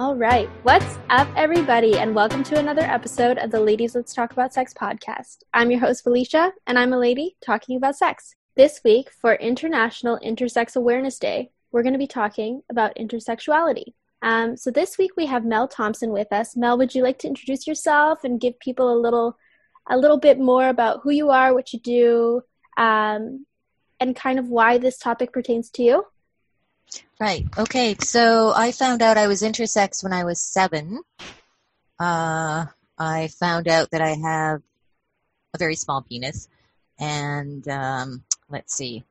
All right. What's up, everybody, and welcome to another episode of the Ladies Let's Talk About Sex podcast. I'm your host, Felicia, and I'm a lady talking about sex. This week, for International Intersex Awareness Day, we're going to be talking about intersexuality. So this week we have Mel Thompson with us. Mel, would you like to introduce yourself and give people a little bit more about who you are, what you do, and kind of why this topic pertains to you? Right. Okay. So I found out I was intersex when I was 7. I found out that I have a very small penis, and let's see.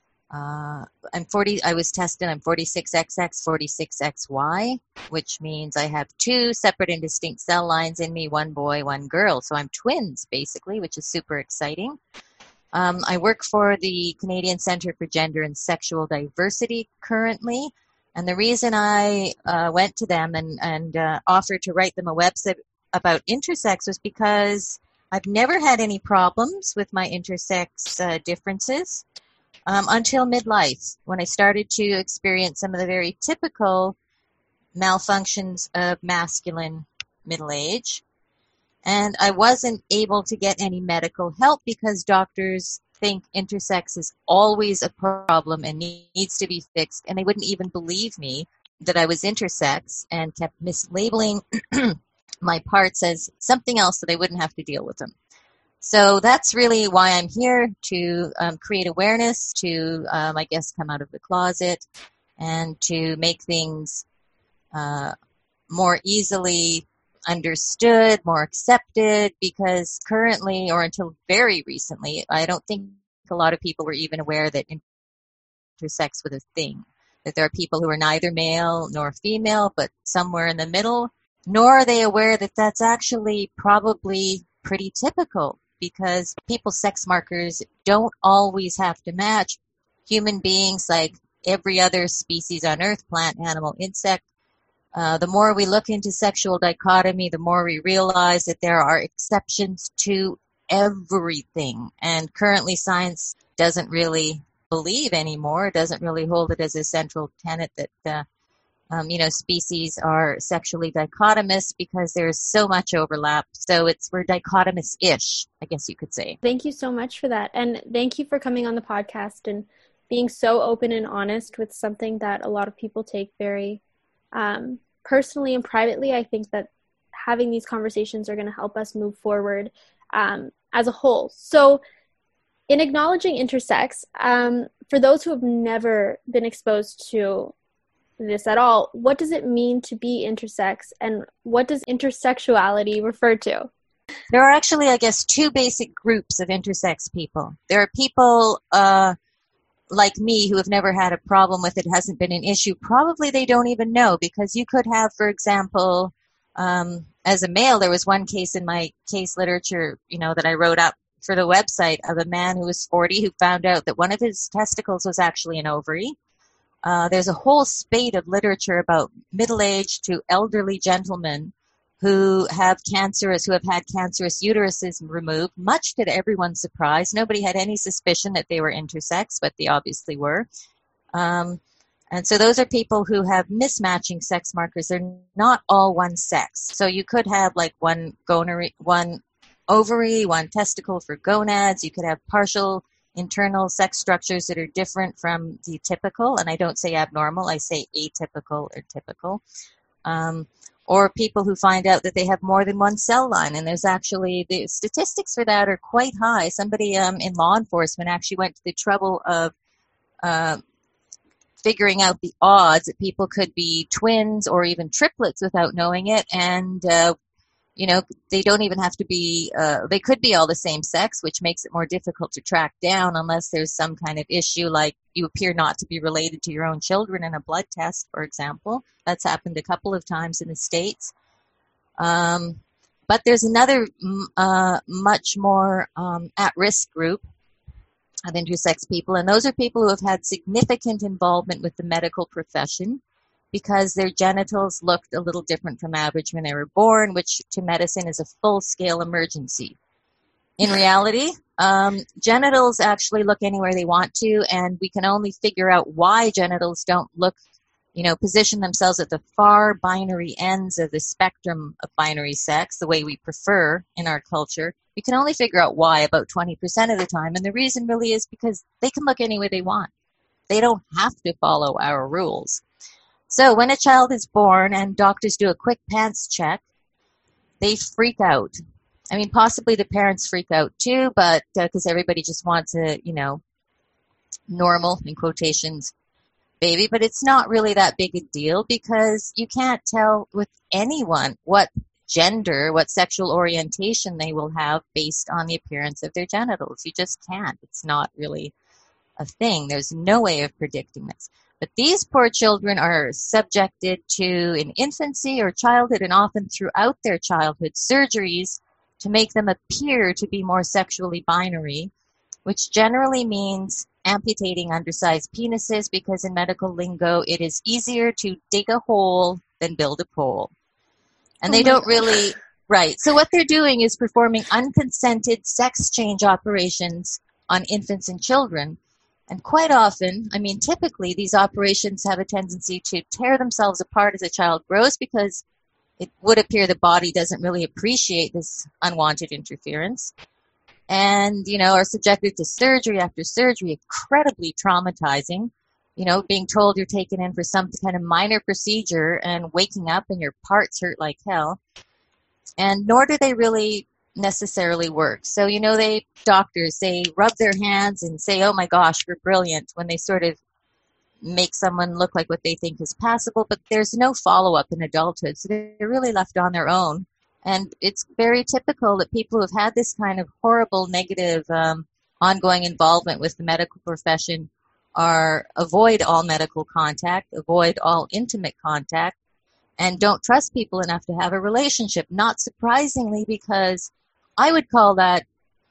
I'm 40. I was tested. I'm 46XX, 46XY, which means I have 2 separate and distinct cell lines in me, one boy, one girl. So I'm twins, basically, which is super exciting. I work for the Canadian Centre for Gender and Sexual Diversity currently, and the reason I went to them and offered to write them a website about intersex was because I've never had any problems with my intersex differences until midlife, when I started to experience some of the very typical malfunctions of masculine middle age. And I wasn't able to get any medical help because doctors think intersex is always a problem and needs to be fixed. And they wouldn't even believe me that I was intersex and kept mislabeling my parts as something else so they wouldn't have to deal with them. So that's really why I'm here, to create awareness, to, I guess, come out of the closet and to make things more easily understood, more accepted, because currently, or until very recently, I don't think a lot of people were even aware that intersex was a thing, that there are people who are neither male nor female, but somewhere in the middle, nor are they aware that that's actually probably pretty typical, because people's sex markers don't always have to match human beings like every other species on Earth, plant, animal, insect. The more we look into sexual dichotomy, the more we realize that there are exceptions to everything. And currently science doesn't really believe anymore, doesn't really hold it as a central tenet that, species are sexually dichotomous, because there's so much overlap. So we're dichotomous-ish, I guess you could say. Thank you so much for that. And thank you for coming on the podcast and being so open and honest with something that a lot of people take very personally and privately. I think that having these conversations are going to help us move forward as a whole. So in acknowledging intersex, for those who have never been exposed to this at all, what does it mean to be intersex, and what does intersexuality refer to? There are actually, I guess, 2 basic groups of intersex people. There are people like me who have never had a problem with it, hasn't been an issue. Probably they don't even know, because you could have, for example, as a male, there was one case in my case literature, that I wrote up for the website, of a man who was 40 who found out that one of his testicles was actually an ovary. There's a whole spate of literature about middle-aged to elderly gentlemen who have had cancerous uteruses removed, much to everyone's surprise. Nobody had any suspicion that they were intersex, but they obviously were. And so those are people who have mismatching sex markers. They're not all one sex. So you could have like one ovary, one testicle for gonads. You could have partial internal sex structures that are different from the typical. And I don't say abnormal, I say atypical or typical. Or people who find out that they have more than one cell line. And there's actually, the statistics for that are quite high. Somebody in law enforcement actually went to the trouble of figuring out the odds that people could be twins or even triplets without knowing it. And, they don't even have to be, they could be all the same sex, which makes it more difficult to track down unless there's some kind of issue, like you appear not to be related to your own children in a blood test, for example. That's happened a couple of times in the States. But there's another much more at-risk group of intersex people, and those are people who have had significant involvement with the medical profession because their genitals looked a little different from average when they were born, which to medicine is a full-scale emergency. In reality, genitals actually look anywhere they want to, and we can only figure out why genitals don't look, position themselves at the far binary ends of the spectrum of binary sex, the way we prefer in our culture, we can only figure out why about 20% of the time. And the reason really is because they can look any way they want. They don't have to follow our rules. So when a child is born and doctors do a quick pants check, they freak out. I mean, possibly the parents freak out too, but because everybody just wants a, normal, in quotations, baby, but it's not really that big a deal because you can't tell with anyone what gender, what sexual orientation they will have based on the appearance of their genitals. You just can't. It's not really a thing. There's no way of predicting this. But these poor children are subjected to, in infancy or childhood, and often throughout their childhood, surgeries to make them appear to be more sexually binary, which generally means amputating undersized penises, because in medical lingo, it is easier to dig a hole than build a pole. And they don't really, right. So what they're doing is performing unconsented sex change operations on infants and children. And quite often, typically these operations have a tendency to tear themselves apart as a child grows, because it would appear the body doesn't really appreciate this unwanted interference. And, are subjected to surgery after surgery, incredibly traumatizing. Being told you're taken in for some kind of minor procedure and waking up and your parts hurt like hell. And nor do they really necessarily work. So, doctors, they rub their hands and say, oh my gosh, we're brilliant, when they sort of make someone look like what they think is passable, but there's no follow-up in adulthood. So they're really left on their own. And it's very typical that people who have had this kind of horrible, negative, ongoing involvement with the medical profession avoid all medical contact, avoid all intimate contact, and don't trust people enough to have a relationship. Not surprisingly, because I would call that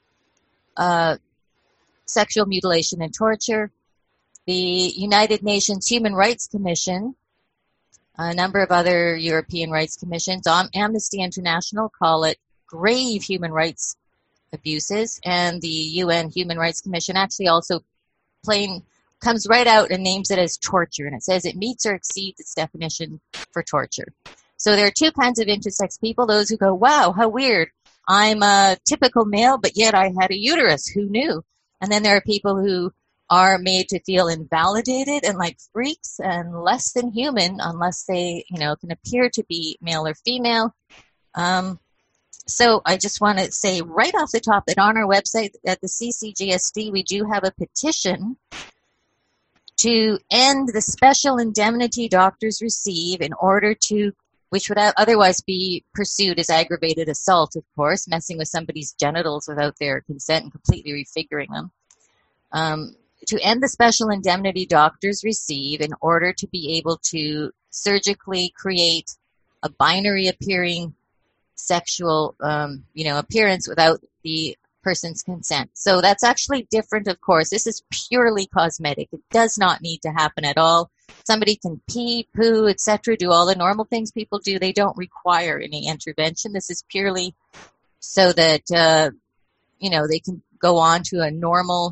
sexual mutilation and torture. The United Nations Human Rights Commission, a number of other European rights commissions, Amnesty International call it grave human rights abuses, and the UN Human Rights Commission actually also comes right out and names it as torture, and it says it meets or exceeds its definition for torture. So there are two kinds of intersex people: those who go, wow, how weird, I'm a typical male, but yet I had a uterus, who knew? And then there are people who are made to feel invalidated and like freaks and less than human unless they, can appear to be male or female. So I just want to say right off the top that on our website at the CCGSD, we do have a petition to end the special indemnity doctors receive in order to, which would otherwise be pursued as aggravated assault, of course, messing with somebody's genitals without their consent and completely refiguring them. To end the special indemnity doctors receive in order to be able to surgically create a binary appearing sexual, appearance without the person's consent. So that's actually different, of course. This is purely cosmetic. It does not need to happen at all. Somebody can pee, poo, etc., do all the normal things people do. They don't require any intervention. This is purely so that, they can go on to a normal,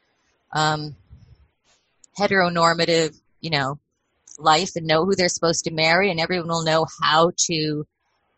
heteronormative, life and know who they're supposed to marry, and everyone will know how to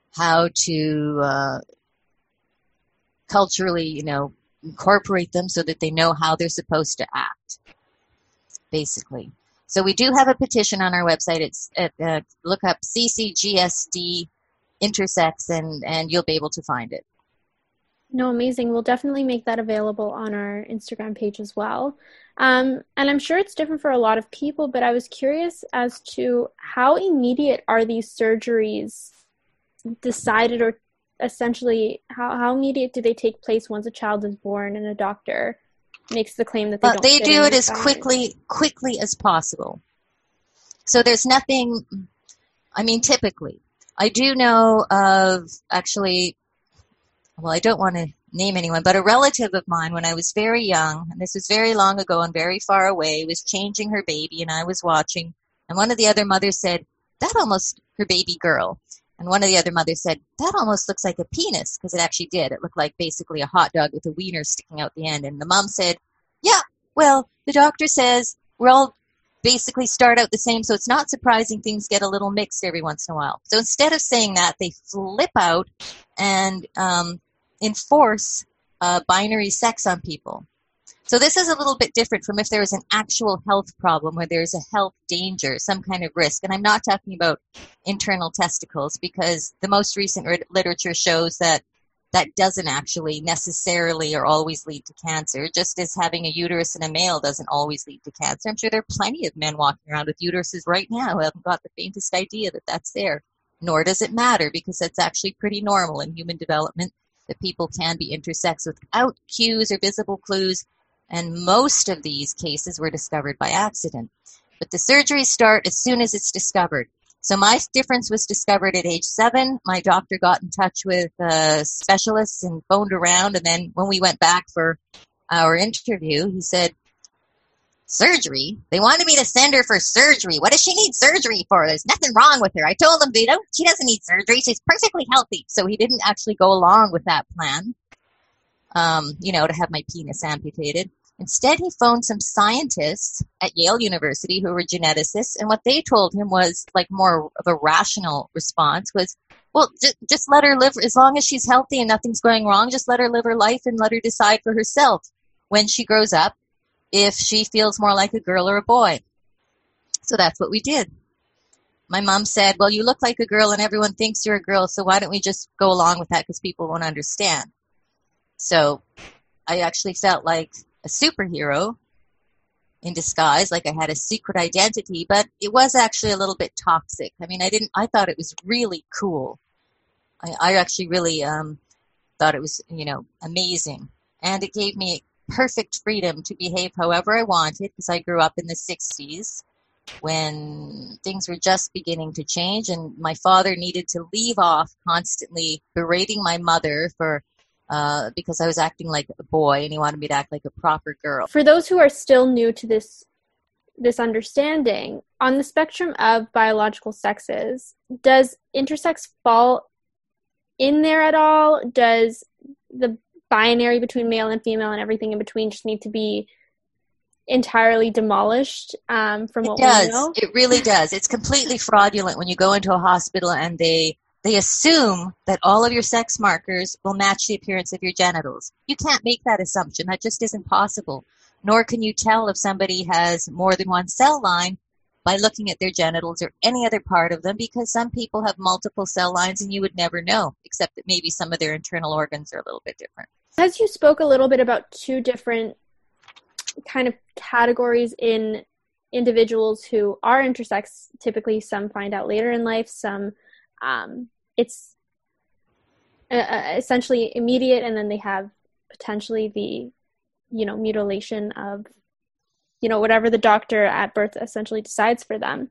culturally, incorporate them so that they know how they're supposed to act, basically. So we do have a petition on our website. It's look up CCGSD intersex and you'll be able to find it. No, amazing. We'll definitely make that available on our Instagram page as well. And I'm sure it's different for a lot of people, but I was curious as to how immediate are these surgeries decided, or essentially how immediate do they take place once a child is born and a doctor makes the claim that they do it as quickly as possible. So there's nothing, typically. I do know of actually, well, I don't want to name anyone, but a relative of mine when I was very young, and this was very long ago and very far away, was changing her baby and I was watching, and one of the other mothers said, her baby girl, and one of the other mothers said, that almost looks like a penis, because it actually did. It looked like basically a hot dog with a wiener sticking out the end. And the mom said, yeah, well, the doctor says we're all basically start out the same, so it's not surprising things get a little mixed every once in a while. So instead of saying that, they flip out and enforce binary sex on people. So this is a little bit different from if there is an actual health problem where there's a health danger, some kind of risk. And I'm not talking about internal testicles, because the most recent literature shows that that doesn't actually necessarily or always lead to cancer, just as having a uterus in a male doesn't always lead to cancer. I'm sure there are plenty of men walking around with uteruses right now who haven't got the faintest idea that that's there. Nor does it matter, because that's actually pretty normal in human development, that people can be intersex without cues or visible clues. And most of these cases were discovered by accident. But the surgeries start as soon as it's discovered. So my difference was discovered at age 7. My doctor got in touch with specialists and phoned around. And then when we went back for our interview, he said, surgery? They wanted me to send her for surgery. What does she need surgery for? There's nothing wrong with her. I told them she doesn't need surgery. She's perfectly healthy. So he didn't actually go along with that plan, to have my penis amputated. Instead, he phoned some scientists at Yale University who were geneticists, and what they told him was, like, more of a rational response was, well, just let her live. As long as she's healthy and nothing's going wrong, just let her live her life and let her decide for herself when she grows up if she feels more like a girl or a boy. So that's what we did. My mom said, well, you look like a girl and everyone thinks you're a girl, so why don't we just go along with that because people won't understand. So I actually felt like a superhero in disguise, like I had a secret identity, but it was actually a little bit toxic. I mean, I thought it was really cool. I actually really thought it was, amazing. And it gave me perfect freedom to behave however I wanted, because I grew up in the 60s when things were just beginning to change, and my father needed to leave off constantly berating my mother for because I was acting like a boy, and he wanted me to act like a proper girl. For those who are still new to this understanding, on the spectrum of biological sexes, does intersex fall in there at all? Does the binary between male and female and everything in between just need to be entirely demolished from what we know? It really does. It's completely fraudulent when you go into a hospital and they assume that all of your sex markers will match the appearance of your genitals. You can't make that assumption. That just isn't possible. Nor can you tell if somebody has more than one cell line by looking at their genitals or any other part of them, because some people have multiple cell lines and you would never know, except that maybe some of their internal organs are a little bit different. As you spoke a little bit about two different kind of categories in individuals who are intersex, typically some find out later in life, some it's essentially immediate, and then they have potentially the, mutilation of, whatever the doctor at birth essentially decides for them.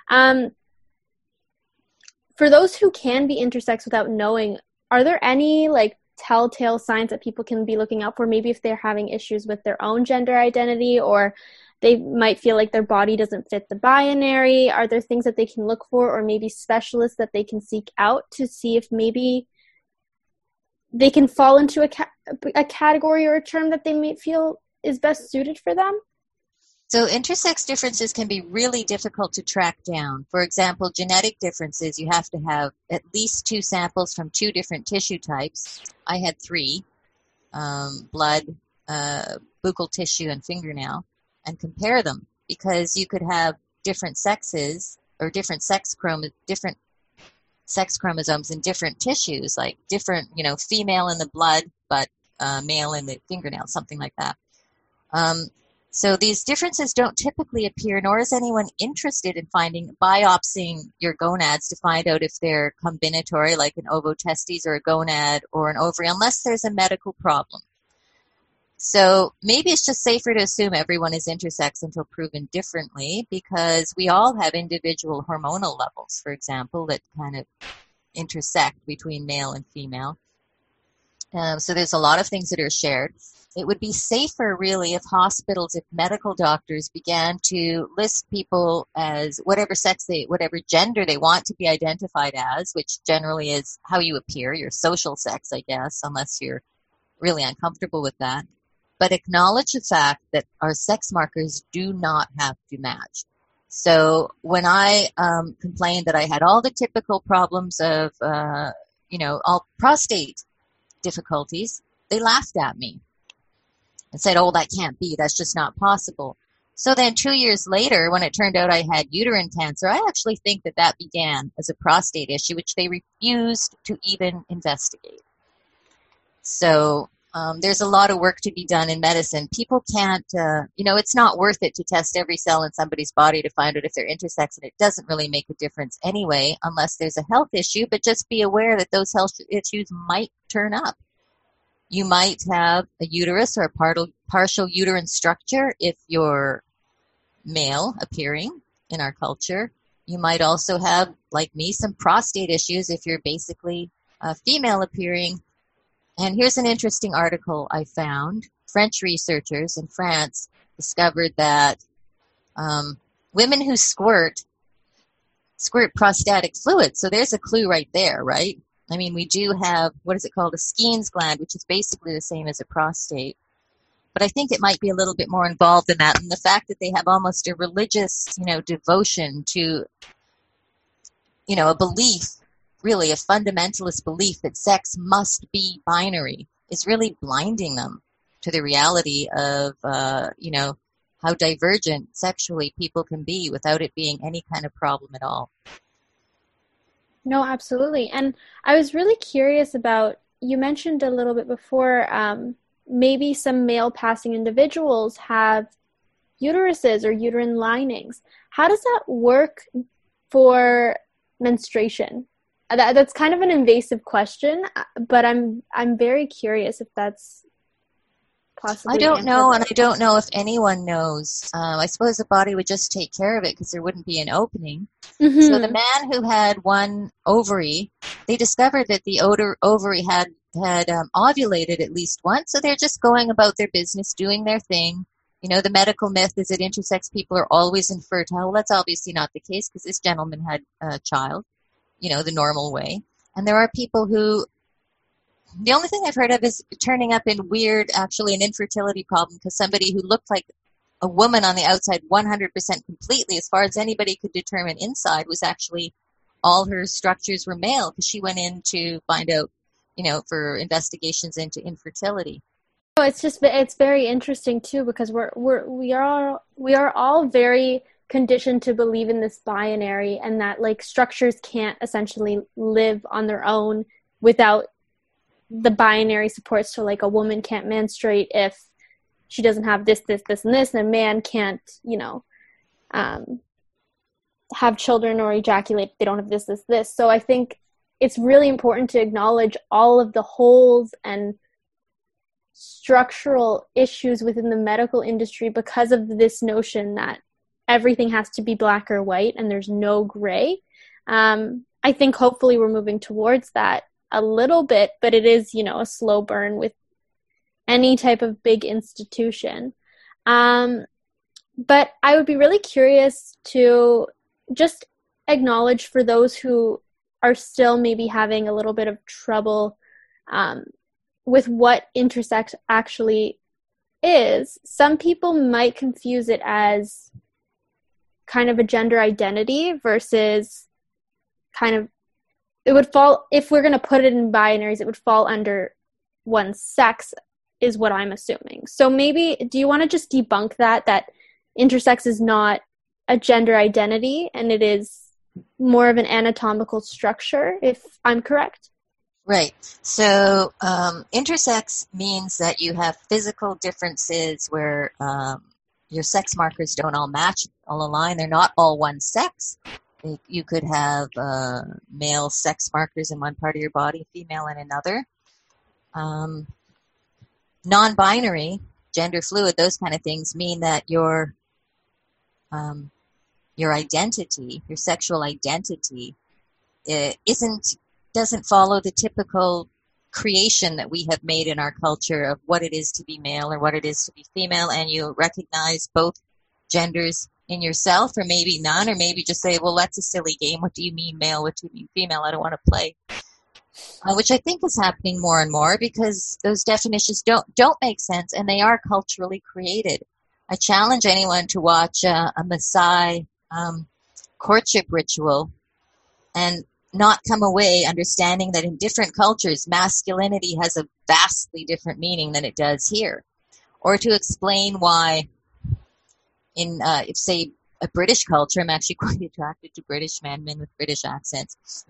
For those who can be intersex without knowing, are there any, telltale signs that people can be looking out for? Maybe if they're having issues with their own gender identity, or they might feel like their body doesn't fit the binary. Are there things that they can look for, or maybe specialists that they can seek out to see if maybe they can fall into a category or a term that they may feel is best suited for them? So intersex differences can be really difficult to track down. For example, genetic differences, you have to have at least 2 samples from 2 different tissue types. I had 3, blood, buccal tissue, and fingernail, and compare them, because you could have different sexes or different sex chromosomes in different tissues, like different, female in the blood, but male in the fingernail, something like that. So these differences don't typically appear, nor is anyone interested in biopsying your gonads to find out if they're combinatory, like an ovotestes or a gonad or an ovary, unless there's a medical problem. So maybe it's just safer to assume everyone is intersex until proven differently, because we all have individual hormonal levels, for example, that kind of intersect between male and female. So there's a lot of things that are shared. It would be safer, really, if medical doctors began to list people as whatever gender they want to be identified as, which generally is how you appear, your social sex, I guess, unless you're really uncomfortable with that. But acknowledge the fact that our sex markers do not have to match. So when I complained that I had all the typical problems of, all prostate difficulties, they laughed at me and said, oh, that can't be. That's just not possible. So then 2 years later, when it turned out I had uterine cancer, I actually think that began as a prostate issue, which they refused to even investigate. So there's a lot of work to be done in medicine. People can't, it's not worth it to test every cell in somebody's body to find out if they're intersex, and it doesn't really make a difference anyway, unless there's a health issue, but just be aware that those health issues might turn up. You might have a uterus or a partial uterine structure if you're male appearing in our culture. You might also have, like me, some prostate issues if you're basically female appearing. And here's an interesting article I found. French researchers in France discovered that women who squirt prostatic fluid. So there's a clue right there, right? I mean, we do have, what is it called, a Skene's gland, which is basically the same as a prostate. But I think it might be a little bit more involved than that. And the fact that they have almost a religious, devotion to, a belief, really a fundamentalist belief that sex must be binary is really blinding them to the reality of, how divergent sexually people can be without it being any kind of problem at all. No, absolutely. And I was really curious about, you mentioned a little bit before, maybe some male passing individuals have uteruses or uterine linings. How does that work for menstruation? That's kind of an invasive question, but I'm very curious if that's possibly. I don't know, and I don't know if anyone knows. I suppose the body would just take care of it because there wouldn't be an opening. Mm-hmm. So the man who had one ovary, they discovered that the ovary had ovulated at least once, so they're just going about their business, doing their thing. The medical myth is that intersex people are always infertile. Well, that's obviously not the case because this gentleman had a child, the normal way. And there are people who, the only thing I've heard of is turning up in weird, actually an infertility problem because somebody who looked like a woman on the outside 100% completely, as far as anybody could determine inside, was actually all her structures were male because she went in to find out, for investigations into infertility. Oh, it's very interesting too because we are all very conditioned to believe in this binary and that like structures can't essentially live on their own without the binary supports. So like a woman can't menstruate if she doesn't have this, and this, and a man can't, have children or ejaculate if they don't have this. So I think it's really important to acknowledge all of the holes and structural issues within the medical industry because of this notion that everything has to be black or white and there's no gray. I think hopefully we're moving towards that a little bit, but it is, a slow burn with any type of big institution. But I would be really curious to just acknowledge for those who are still maybe having a little bit of trouble with what intersex actually is. Some people might confuse it as kind of a gender identity versus kind of, it would fall, if we're going to put it in binaries, it would fall under one's sex is what I'm assuming. So maybe, do you want to just debunk that intersex is not a gender identity and it is more of an anatomical structure, if I'm correct? Right. So intersex means that you have physical differences where your sex markers don't all match, all align. They're not all one sex. You could have male sex markers in one part of your body, female in another. Non-binary, gender fluid, those kind of things mean that your identity, your sexual identity, doesn't follow the typical creation that we have made in our culture of what it is to be male or what it is to be female, and you recognize both genders in yourself, or maybe none, or maybe just say, well, that's a silly game. What do you mean male? What do you mean female? I don't want to play. Which I think is happening more and more because those definitions don't make sense, and they are culturally created. I challenge anyone to watch a Maasai courtship ritual and not come away understanding that in different cultures, masculinity has a vastly different meaning than it does here. Or to explain why in, if say, a British culture, I'm actually quite attracted to British men with British accents.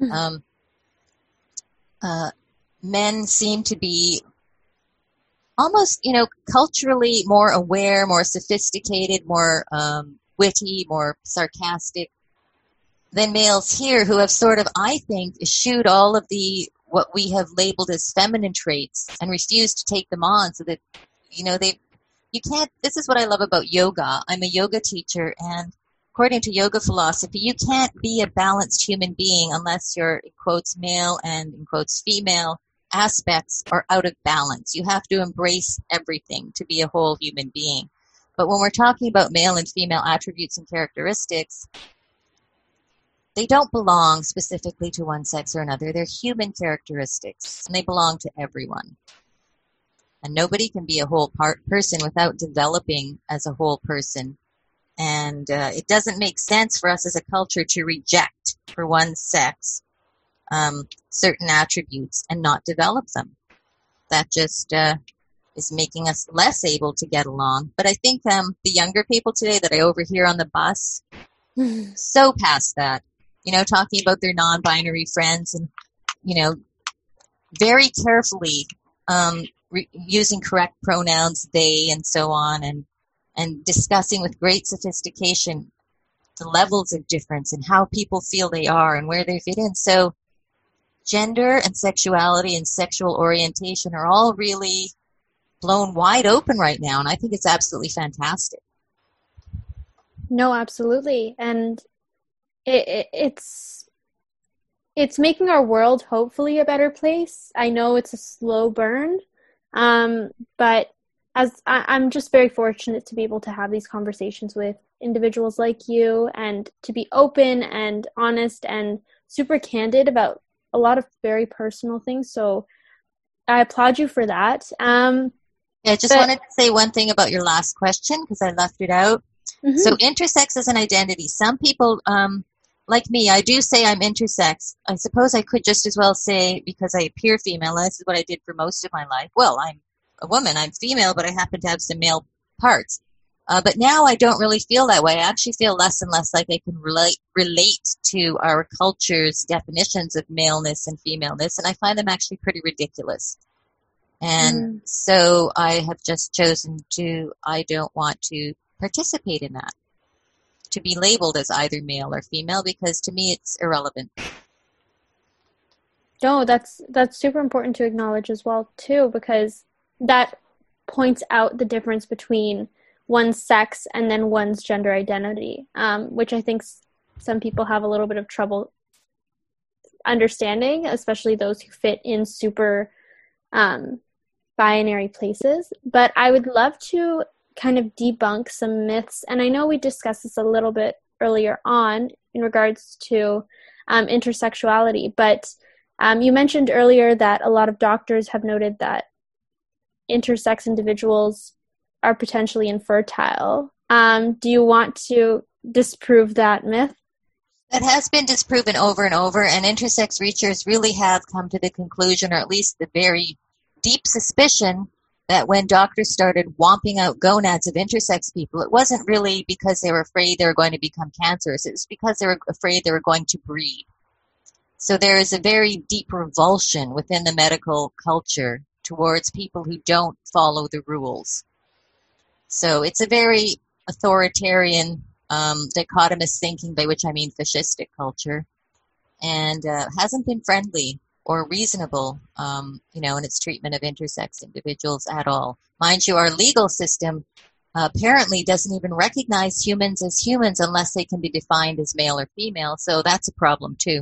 Men seem to be almost, culturally more aware, more sophisticated, more witty, more sarcastic than males here, who have sort of, I think, eschewed all of the what we have labeled as feminine traits and refused to take them on, so that you can't. This is what I love about yoga. I'm a yoga teacher, and according to yoga philosophy, you can't be a balanced human being unless your, in quotes, male and, in quotes, female aspects are out of balance. You have to embrace everything to be a whole human being. But when we're talking about male and female attributes and characteristics, they don't belong specifically to one sex or another. They're human characteristics, and they belong to everyone. And nobody can be a whole person without developing as a whole person. And it doesn't make sense for us as a culture to reject for one sex certain attributes and not develop them. That just is making us less able to get along. But I think the younger people today that I overhear on the bus, so past that, talking about their non-binary friends and, very carefully using correct pronouns, they and so on, and discussing with great sophistication the levels of difference and how people feel they are and where they fit in. So gender and sexuality and sexual orientation are all really blown wide open right now, and I think it's absolutely fantastic. No, absolutely. And it's making our world hopefully a better place. I know it's a slow burn, but as I'm just very fortunate to be able to have these conversations with individuals like you and to be open and honest and super candid about a lot of very personal things. So I applaud you for that. I just wanted to say one thing about your last question because I left it out. Mm-hmm. So intersex is an identity. Some people, like me, I do say I'm intersex. I suppose I could just as well say because I appear female, and this is what I did for most of my life. Well, I'm a woman. I'm female, but I happen to have some male parts. But now I don't really feel that way. I actually feel less and less like I can relate to our culture's definitions of maleness and femaleness, and I find them actually pretty ridiculous. And so I have just chosen I don't want to participate in that, to be labeled as either male or female, because to me it's irrelevant. No, that's super important to acknowledge as well, too, because that points out the difference between one's sex and then one's gender identity, which I think some people have a little bit of trouble understanding, especially those who fit in super binary places. But I would love to kind of debunk some myths, and I know we discussed this a little bit earlier on in regards to intersexuality, but you mentioned earlier that a lot of doctors have noted that intersex individuals are potentially infertile. Do you want to disprove that myth? That has been disproven over and over, and intersex researchers really have come to the conclusion, or at least the very deep suspicion, that when doctors started womping out gonads of intersex people, it wasn't really because they were afraid they were going to become cancerous. It was because they were afraid they were going to breed. So there is a very deep revulsion within the medical culture towards people who don't follow the rules. So it's a very authoritarian, dichotomous thinking, by which I mean fascistic culture, and hasn't been friendly or reasonable, in its treatment of intersex individuals at all. Mind you, our legal system apparently doesn't even recognize humans as humans unless they can be defined as male or female, so that's a problem too.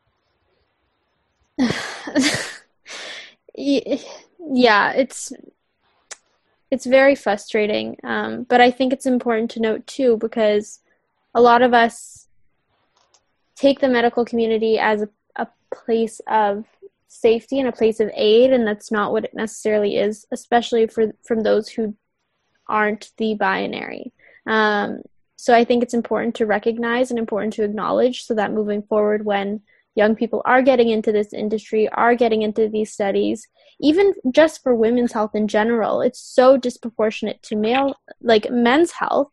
Yeah, it's very frustrating, but I think it's important to note too, because a lot of us take the medical community as a place of safety and a place of aid, and that's not what it necessarily is, especially from those who aren't the binary. So I think it's important to recognize and important to acknowledge so that moving forward, when young people are getting into this industry, are getting into these studies, even just for women's health in general, it's so disproportionate to men's health.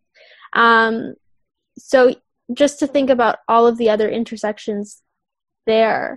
So just to think about all of the other intersections there,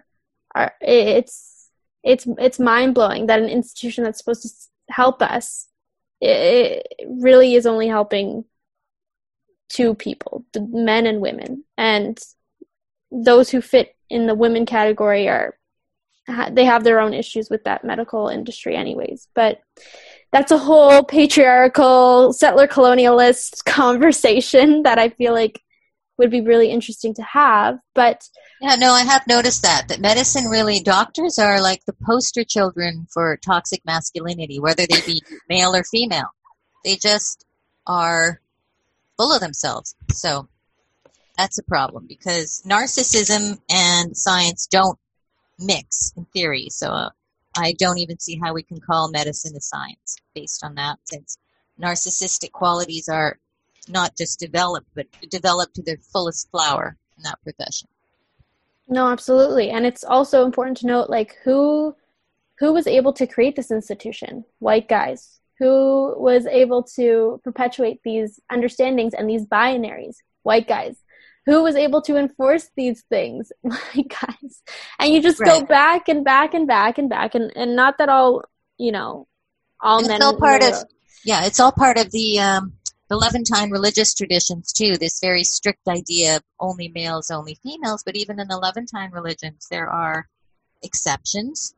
it's mind-blowing that an institution that's supposed to help us, it really is only helping two people, the men and women, and those who fit in the women category they have their own issues with that medical industry anyways. But that's a whole patriarchal settler colonialist conversation that I feel like would be really interesting to have. But yeah, no, I have noticed that medicine really, doctors are like the poster children for toxic masculinity, whether they be male or female. They just are full of themselves. So that's a problem, because narcissism and science don't mix in theory. So I don't even see how we can call medicine a science based on that, since narcissistic qualities are not just developed, but developed to their fullest flower in that profession. No, absolutely. And it's also important to note, like, who was able to create this institution? White guys. Who was able to perpetuate these understandings and these binaries? White guys. Who was able to enforce these things? White guys. And you just go back and back and back and back, and not that all and men. It's all part of, it's all part of the Levantine religious traditions too. This very strict idea of only males, only females. But even in the Levantine religions, there are exceptions.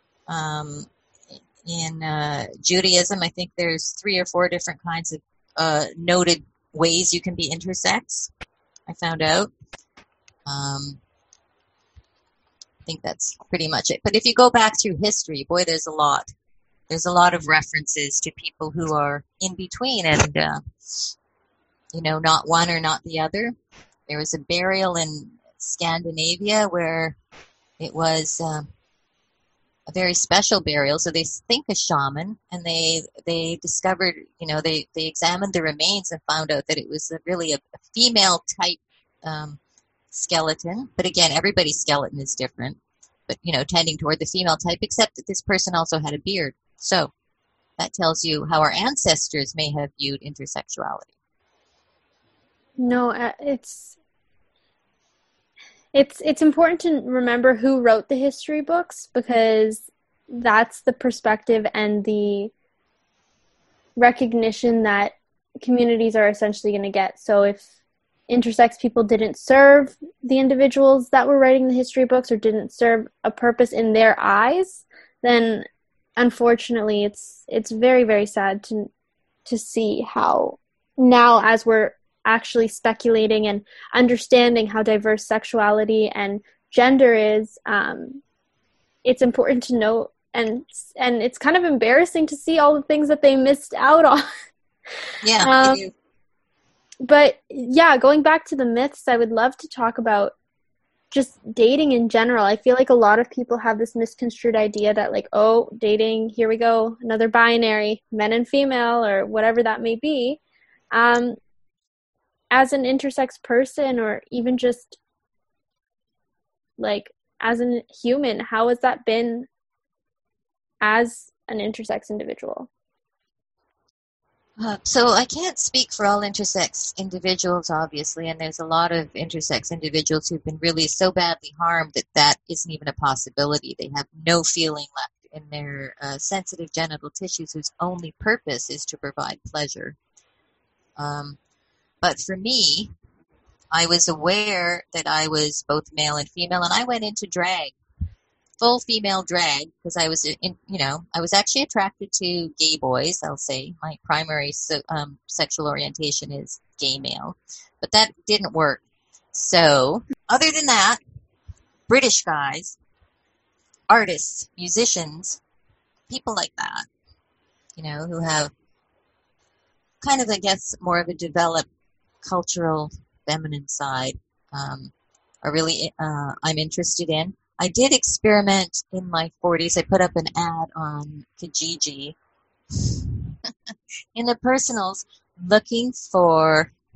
In Judaism, I think there's 3 or 4 different kinds of noted ways you can be intersex. I found out. I think that's pretty much it. But if you go back through history, boy, there's a lot. There's a lot of references to people who are in between and, not one or not the other. There was a burial in Scandinavia where it was a very special burial. So they think a shaman, and they discovered, they examined the remains and found out that it was really a female type skeleton. But again, everybody's skeleton is different, but, tending toward the female type, except that this person also had a beard. So that tells you how our ancestors may have viewed intersexuality. No, it's important to remember who wrote the history books, because that's the perspective and the recognition that communities are essentially going to get. So if intersex people didn't serve the individuals that were writing the history books, or didn't serve a purpose in their eyes, then unfortunately it's very, very sad to see how now, as we're actually speculating and understanding how diverse sexuality and gender is, it's important to note, and it's kind of embarrassing to see all the things that they missed out on. Yeah. But yeah, going back to the myths, I would love to talk about just dating in general. I feel like a lot of people have this misconstrued idea that, like, oh, dating, here we go, another binary, men and female, or whatever that may be. As an intersex person, or even just like as a human, how has that been as an intersex individual? So I can't speak for all intersex individuals, obviously, and there's a lot of intersex individuals who've been really so badly harmed that isn't even a possibility. They have no feeling left in their sensitive genital tissues, whose only purpose is to provide pleasure. But for me, I was aware that I was both male and female, and I went into drag. Full female drag, because I was I was actually attracted to gay boys. I'll say my primary sexual orientation is gay male, but that didn't work. So other than that, British guys, artists, musicians, people like that, who have kind of, I guess, more of a developed cultural feminine side, are really I'm interested in. I did experiment in my 40s. I put up an ad on Kijiji in the personals looking for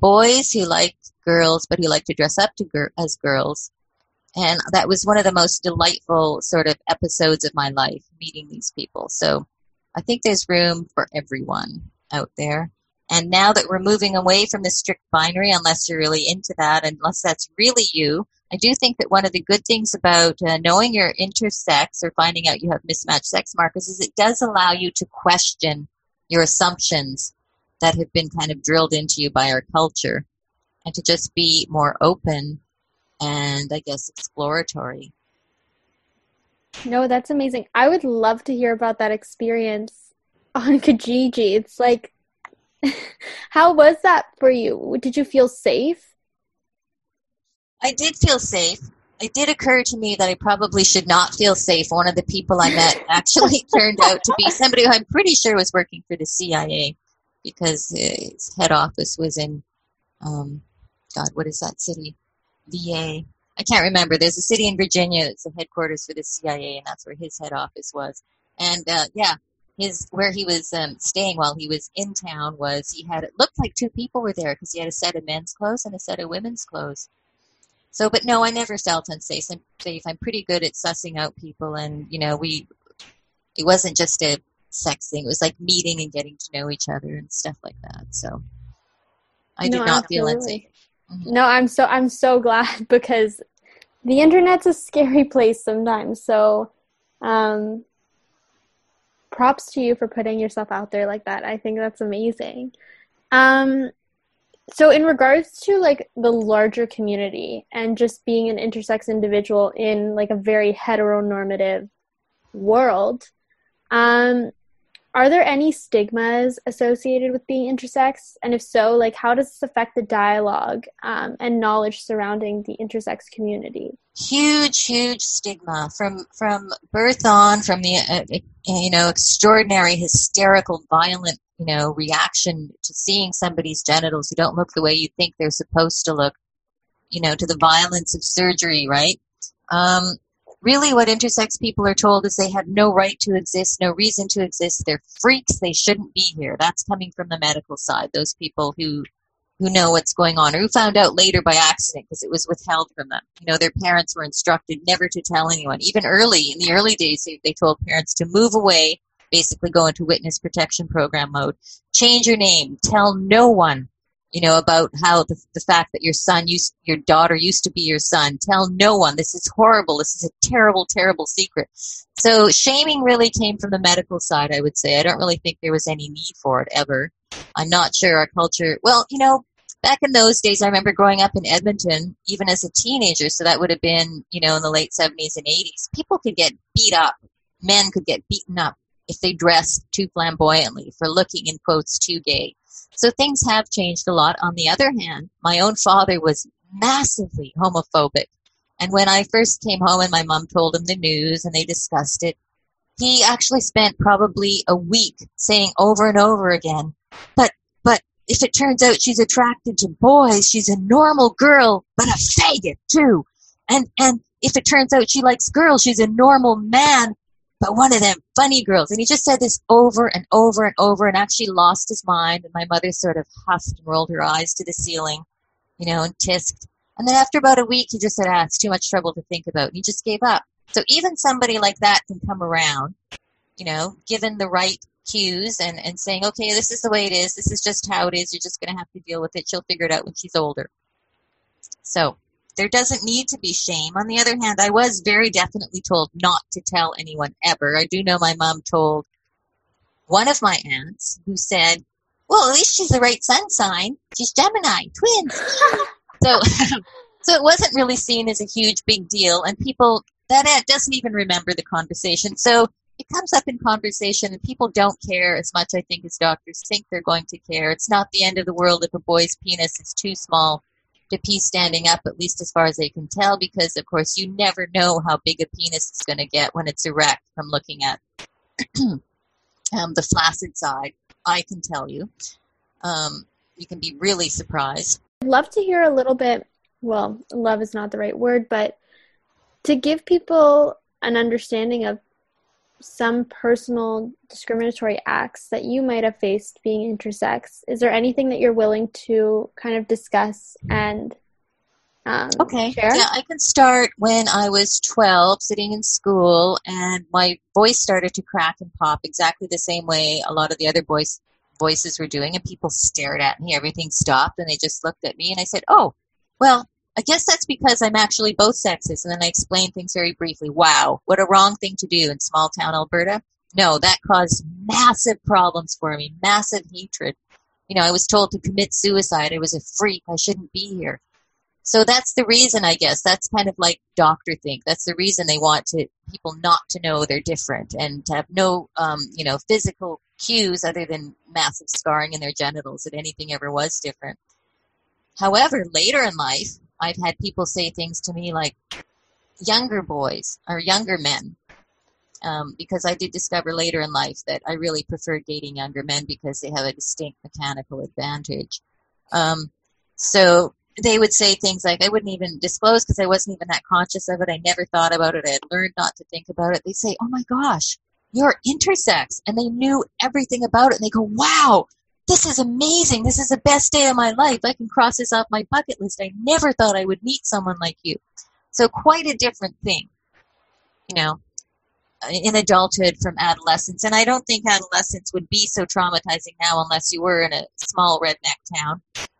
boys who liked girls, but who liked to dress up as girls. And that was one of the most delightful sort of episodes of my life, meeting these people. So I think there's room for everyone out there. And now that we're moving away from the strict binary, unless you're really into that, unless that's really you, I do think that one of the good things about knowing you're intersex or finding out you have mismatched sex markers is it does allow you to question your assumptions that have been kind of drilled into you by our culture, and to just be more open and, I guess, exploratory. No, that's amazing. I would love to hear about that experience on Kijiji. It's like, how was that for you? Did you feel safe? I did feel safe. It did occur to me that I probably should not feel safe. One of the people I met actually turned out to be somebody who I'm pretty sure was working for the CIA, because his head office was in, God, what is that city? VA. I can't remember. There's a city in Virginia that's the headquarters for the CIA, and that's where his head office was. And where he was staying while he was in town was, it looked like two people were there, because he had a set of men's clothes and a set of women's clothes. So, but no, I never felt unsafe. I'm pretty good at sussing out people, and it wasn't just a sex thing. It was like meeting and getting to know each other and stuff like that. So I did not feel unsafe. Mm-hmm. No, I'm so glad, because the internet's a scary place sometimes. So, props to you for putting yourself out there like that. I think that's amazing. So in regards to like the larger community and just being an intersex individual in like a very heteronormative world, are there any stigmas associated with being intersex? And if so, like how does this affect the dialogue and knowledge surrounding the intersex community? Huge stigma from birth on, from the extraordinary, hysterical, violent reaction to seeing somebody's genitals who don't look the way you think they're supposed to look, to the violence of surgery, right? Really what intersex people are told is they have no right to exist, no reason to exist. They're freaks. They shouldn't be here. That's coming from the medical side, those people who know what's going on, or who found out later by accident because it was withheld from them. Their parents were instructed never to tell anyone. Even in the early days, they told parents to move away, basically go into witness protection program mode, change your name, tell no one, about how the fact that your daughter used to be your son. Tell no one. This is horrible. This is a terrible, terrible secret. So shaming really came from the medical side, I would say. I don't really think there was any need for it ever. I'm not sure our culture, back in those days, I remember growing up in Edmonton, even as a teenager, so that would have been, in the late 70s and 80s. People could get beat up. Men could get beaten up if they dressed too flamboyantly, for looking, in quotes, too gay. So things have changed a lot. On the other hand, my own father was massively homophobic. And when I first came home and my mom told him the news and they discussed it, he actually spent probably a week saying over and over again, but if it turns out she's attracted to boys, she's a normal girl, but a faggot too. And if it turns out she likes girls, she's a normal man, but one of them funny girls. And he just said this over and over and over, and actually lost his mind. And my mother sort of huffed and rolled her eyes to the ceiling, and tisked. And then after about a week, he just said, it's too much trouble to think about. And he just gave up. So even somebody like that can come around, given the right cues and saying, okay, this is the way it is. This is just how it is. You're just going to have to deal with it. She'll figure it out when she's older. So there doesn't need to be shame. On the other hand, I was very definitely told not to tell anyone ever. I do know my mom told one of my aunts, who said, well, at least she's the right sun sign. She's Gemini, twins. So it wasn't really seen as a huge big deal. And people, that aunt doesn't even remember the conversation. So it comes up in conversation, and people don't care as much, I think, as doctors think they're going to care. It's not the end of the world if a boy's penis is too small to pee standing up, at least as far as they can tell, because, of course, you never know how big a penis is going to get when it's erect from looking at the flaccid side. I can tell you. You can be really surprised. I'd love to hear a little bit, well, love is not the right word, but to give people an understanding of some personal discriminatory acts that you might have faced being intersex. Is there anything that you're willing to kind of discuss and Okay. share? Yeah, I can start when I was 12, sitting in school, and my voice started to crack and pop exactly the same way a lot of the other voices were doing, and people stared at me. Everything stopped, and they just looked at me, and I said, oh, well, I guess that's because I'm actually both sexes. And then I explained things very briefly. Wow, what a wrong thing to do in small town Alberta. No, that caused massive problems for me, massive hatred. You know, I was told to commit suicide. I was a freak. I shouldn't be here. So that's the reason, I guess. That's kind of like doctor think. That's the reason they want people not to know they're different and to have no, physical cues other than massive scarring in their genitals that anything ever was different. However, later in life, I've had people say things to me like younger boys or younger men, because I did discover later in life that I really prefer dating younger men because they have a distinct mechanical advantage. So they would say things like, I wouldn't even disclose because I wasn't even that conscious of it. I never thought about it. I had learned not to think about it. They'd say, oh my gosh, you're intersex. And they knew everything about it. And they go, wow, this is amazing. This is the best day of my life. I can cross this off my bucket list. I never thought I would meet someone like you. So quite a different thing, in adulthood from adolescence. And I don't think adolescence would be so traumatizing now unless you were in a small redneck town.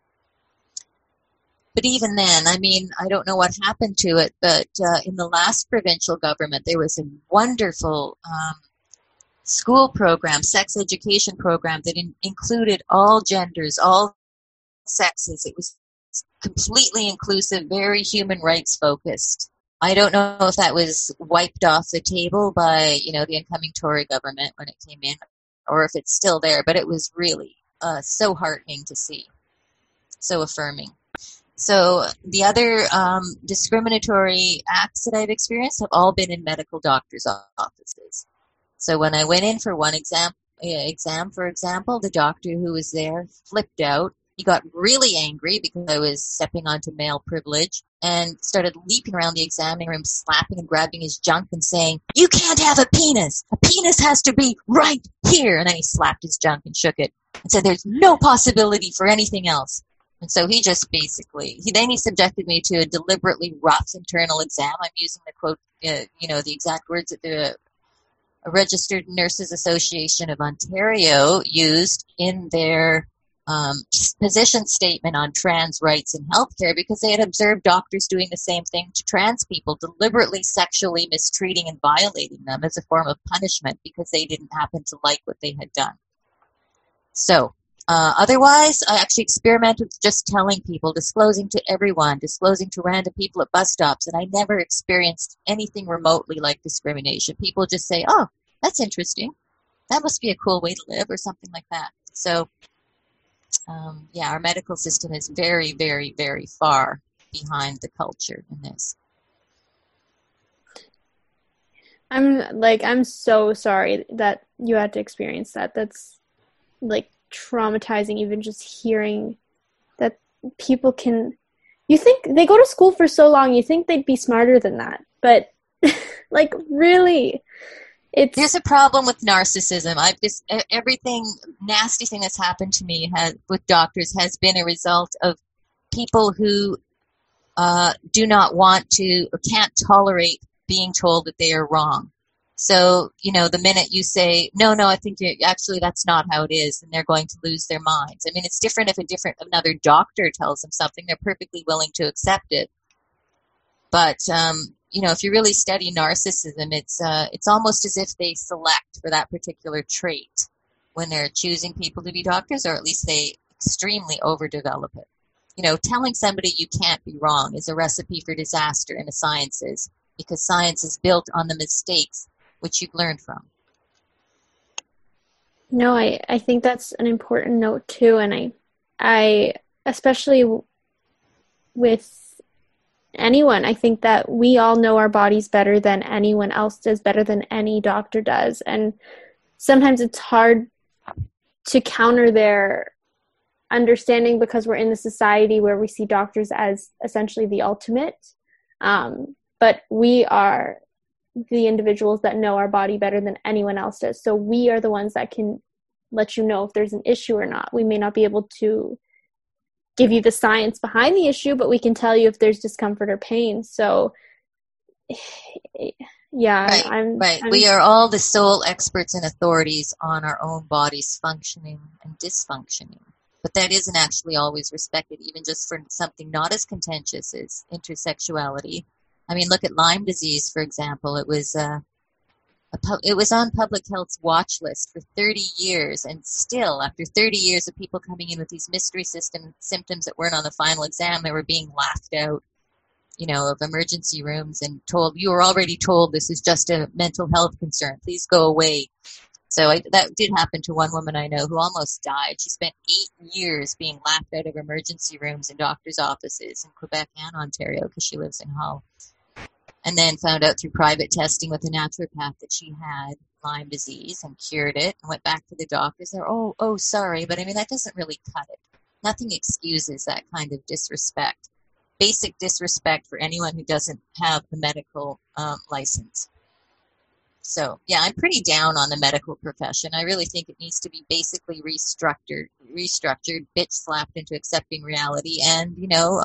But even then, I mean, I don't know what happened to it, but in the last provincial government, there was a wonderful school program, sex education program that included all genders, all sexes. It was completely inclusive, very human rights focused. I don't know if that was wiped off the table by, the incoming Tory government when it came in, or if it's still there, but it was really so heartening to see, so affirming. So the other discriminatory acts that I've experienced have all been in medical doctors' offices. So when I went in for one exam, for example, the doctor who was there flipped out. He got really angry because I was stepping onto male privilege and started leaping around the examining room, slapping and grabbing his junk and saying, you can't have a penis. A penis has to be right here. And then he slapped his junk and shook it and said, there's no possibility for anything else. And so he just basically, he subjected me to a deliberately rough internal exam. I'm using the quote, the exact words that the Registered Nurses Association of Ontario used in their position statement on trans rights in healthcare, because they had observed doctors doing the same thing to trans people, deliberately sexually mistreating and violating them as a form of punishment because they didn't happen to like what they had done. So, otherwise, I actually experimented with just telling people, disclosing to everyone, disclosing to random people at bus stops, and I never experienced anything remotely like discrimination. People just say, oh, that's interesting. That must be a cool way to live, or something like that. So, our medical system is very, very, very far behind the culture in this. I'm so sorry that you had to experience that. That's traumatizing, even just hearing that people can, you think they go to school for so long, you think they'd be smarter than that, but really, there's a problem with narcissism. Everything nasty thing that's happened to me with doctors has been a result of people who do not want to or can't tolerate being told that they are wrong. So, the minute you say, no, I think actually that's not how it is, then they're going to lose their minds. I mean, it's different if another doctor tells them something, they're perfectly willing to accept it. But, if you really study narcissism, it's almost as if they select for that particular trait when they're choosing people to be doctors, or at least they extremely overdevelop it. Telling somebody you can't be wrong is a recipe for disaster in the sciences, because science is built on the mistakes which you've learned from. No, I think that's an important note too, and I especially with anyone, I think that we all know our bodies better than anyone else does, better than any doctor does, and sometimes it's hard to counter their understanding because we're in the society where we see doctors as essentially the ultimate, but we are the individuals that know our body better than anyone else does. So we are the ones that can let you know if there's an issue or not. We may not be able to give you the science behind the issue, but we can tell you if there's discomfort or pain. So yeah, Right. We are all the sole experts and authorities on our own bodies functioning and dysfunctioning. But that isn't actually always respected, even just for something not as contentious as intersexuality. I mean, look at Lyme disease, for example. It was on Public Health's watch list for 30 years, and still, after 30 years of people coming in with these mystery symptoms that weren't on the final exam, they were being laughed out, of emergency rooms and told, you were already told this is just a mental health concern. Please go away. So that did happen to one woman I know who almost died. She spent 8 years being laughed out of emergency rooms and doctors' offices in Quebec and Ontario because she lives in Hull. And then found out through private testing with a naturopath that she had Lyme disease and cured it and went back to the doctors. They're, oh, sorry. But I mean, that doesn't really cut it. Nothing excuses that kind of disrespect. Basic disrespect for anyone who doesn't have a medical license. So, yeah, I'm pretty down on the medical profession. I really think it needs to be basically restructured, bitch slapped into accepting reality, and,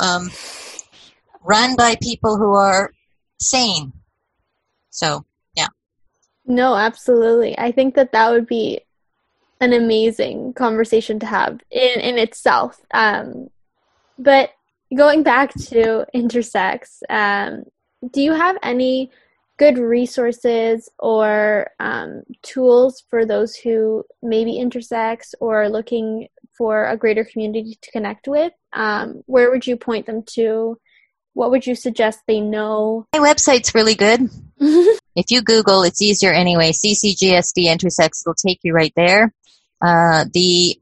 run by people who are sane. So, yeah. No, absolutely. I think that would be an amazing conversation to have in itself. But going back to intersex, do you have any good resources or tools for those who may be intersex or looking for a greater community to connect with? Where would you point them to? What would you suggest they know? My website's really good. If you Google, it's easier anyway, CCGSD Intersex, it'll take you right there. The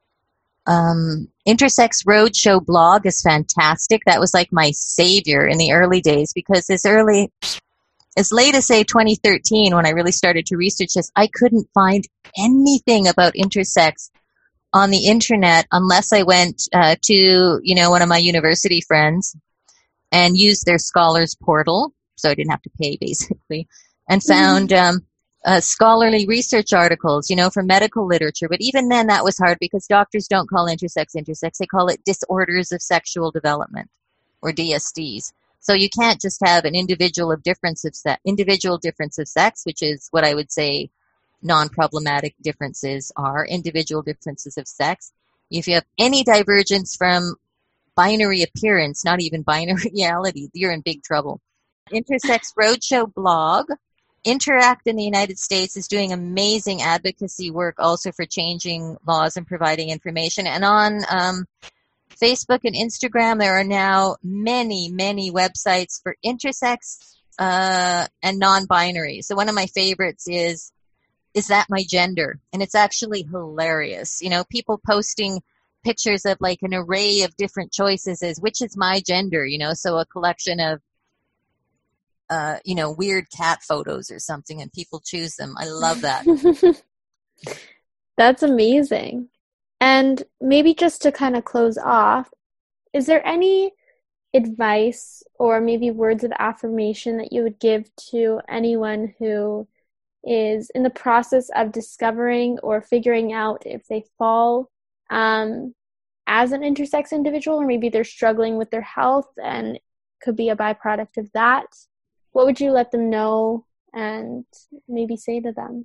Intersex Roadshow blog is fantastic. That was like my savior in the early days, because as late as, say, 2013, when I really started to research this, I couldn't find anything about intersex on the internet unless I went to, one of my university friends and used their scholars portal, so I didn't have to pay, basically, and found scholarly research articles, for medical literature. But even then, that was hard because doctors don't call intersex. They call it disorders of sexual development, or DSDs. So you can't just have an individual difference of sex, which is what I would say non-problematic differences are, individual differences of sex. If you have any divergence from binary appearance, not even binary reality, you're in big trouble. Intersex Roadshow blog. Interact in the United States is doing amazing advocacy work also for changing laws and providing information. And on Facebook and Instagram, there are now many, many websites for intersex and non-binary. So one of my favorites is That My Gender? And it's actually hilarious. People posting pictures of like an array of different choices as which is my gender, so a collection of weird cat photos or something, and people choose them. I love that. That's amazing. And maybe just to kind of close off, is there any advice or maybe words of affirmation that you would give to anyone who is in the process of discovering or figuring out if they fall as an intersex individual, or maybe they're struggling with their health and could be a byproduct of that? What would you let them know and maybe say to them?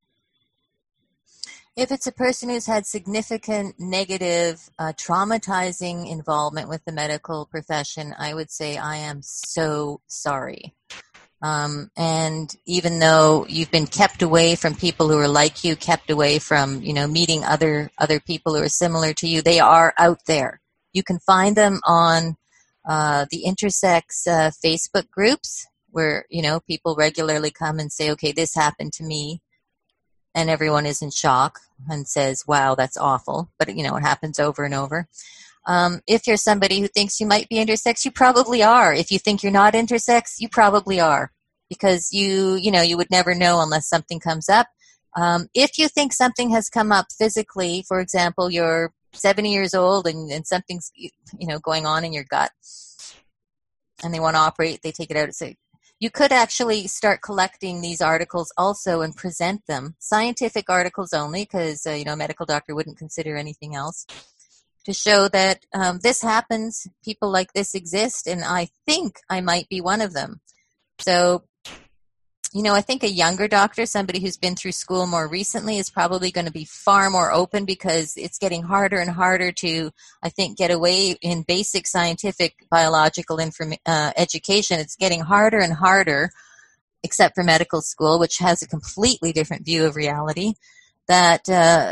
If it's a person who's had significant negative, traumatizing involvement with the medical profession, I would say, I am so sorry. And even though you've been kept away from people who are like you, kept away from, meeting other people who are similar to you, they are out there. You can find them on the intersex Facebook groups where, people regularly come and say, okay, this happened to me. And everyone is in shock and says, wow, that's awful. But, it happens over and over. If you're somebody who thinks you might be intersex, you probably are. If you think you're not intersex, you probably are. Because you would never know unless something comes up. If you think something has come up physically, for example, you're 70 years old and something's, going on in your gut, and they want to operate, they take it out and say, you could actually start collecting these articles also and present them, scientific articles only, because a medical doctor wouldn't consider anything else, to show that this happens, people like this exist, and I think I might be one of them. So, I think a younger doctor, somebody who's been through school more recently, is probably going to be far more open, because it's getting harder and harder to, I think, get away in basic scientific biological education. It's getting harder and harder, except for medical school, which has a completely different view of reality, that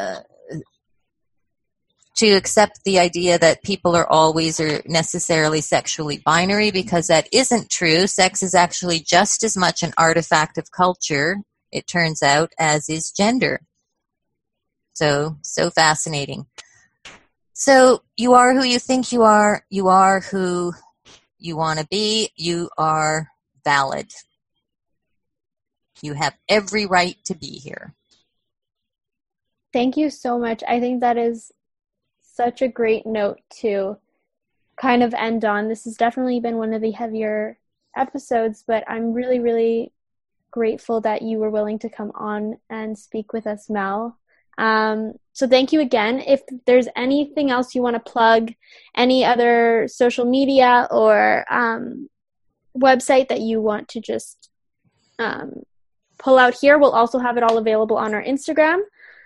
to accept the idea that people are always or necessarily sexually binary, because that isn't true. Sex is actually just as much an artifact of culture, it turns out, as is gender. So fascinating. So you are who you think you are who you want to be, you are valid. You have every right to be here. Thank you so much. I think that is such a great note to kind of end on. This has definitely been one of the heavier episodes, but I'm really, really grateful that you were willing to come on and speak with us, Mel. So thank you again. If there's anything else you want to plug, any other social media or website that you want to just pull out here, we'll also have it all available on our Instagram.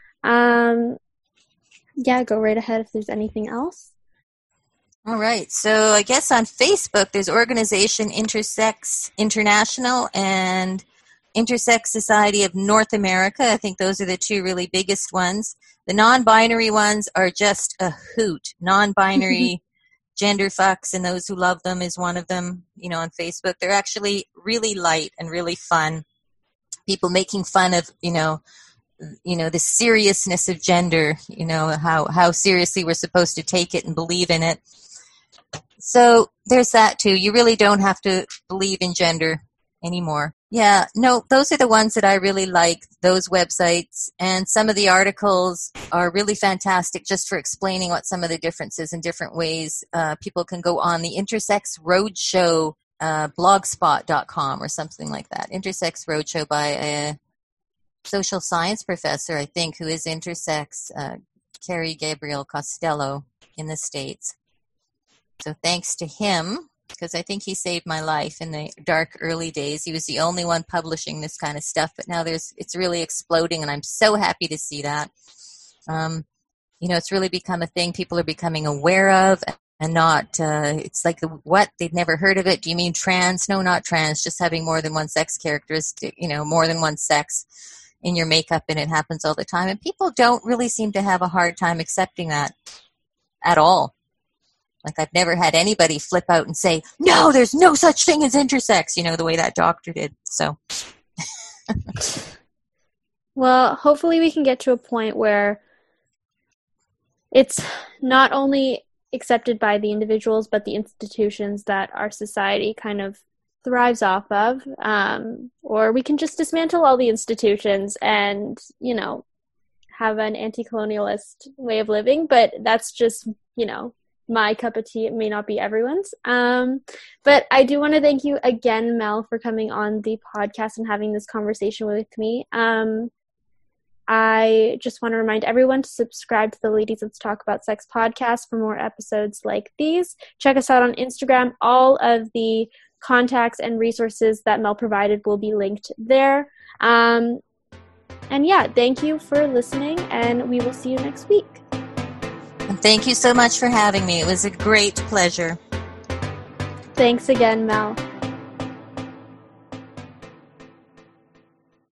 Yeah, go right ahead if there's anything else. All right. So I guess on Facebook, there's Organization Intersex International and Intersex Society of North America. I think those are the two really biggest ones. The non-binary ones are just a hoot. Non-binary gender fucks and those who love them is one of them, on Facebook. They're actually really light and really fun. People making fun of, the seriousness of gender, how seriously we're supposed to take it and believe in it. So there's that too. You really don't have to believe in gender anymore. Yeah, no, those are the ones that I really like, those websites. And some of the articles are really fantastic just for explaining what some of the differences in different ways. People can go on the Intersex Roadshow blogspot.com or something like that. Intersex Roadshow by a social science professor, I think, who is intersex, Carrie Gabriel Costello in the States. So thanks to him, because I think he saved my life in the dark early days. He was the only one publishing this kind of stuff, but now it's really exploding, and I'm so happy to see that. It's really become a thing people are becoming aware of, and not, it's like, what? They'd never heard of it. Do you mean trans? No, not trans, just having more than one sex characteristic, more than one sex in your makeup, and it happens all the time. And people don't really seem to have a hard time accepting that at all. Like, I've never had anybody flip out and say, no, there's no such thing as intersex, the way that doctor did. So. Well, hopefully we can get to a point where it's not only accepted by the individuals, but the institutions that our society kind of thrives off of, or we can just dismantle all the institutions and, have an anti-colonialist way of living, but that's just, my cup of tea. It may not be everyone's. But I do want to thank you again, Mel, for coming on the podcast and having this conversation with me. I just want to remind everyone to subscribe to the Ladies Let's Talk About Sex podcast for more episodes like these. Check us out on Instagram. All of the contacts and resources that Mel provided will be linked there. And yeah, thank you for listening, and we will see you next week. And thank you so much for having me. It was a great pleasure. Thanks again, Mel.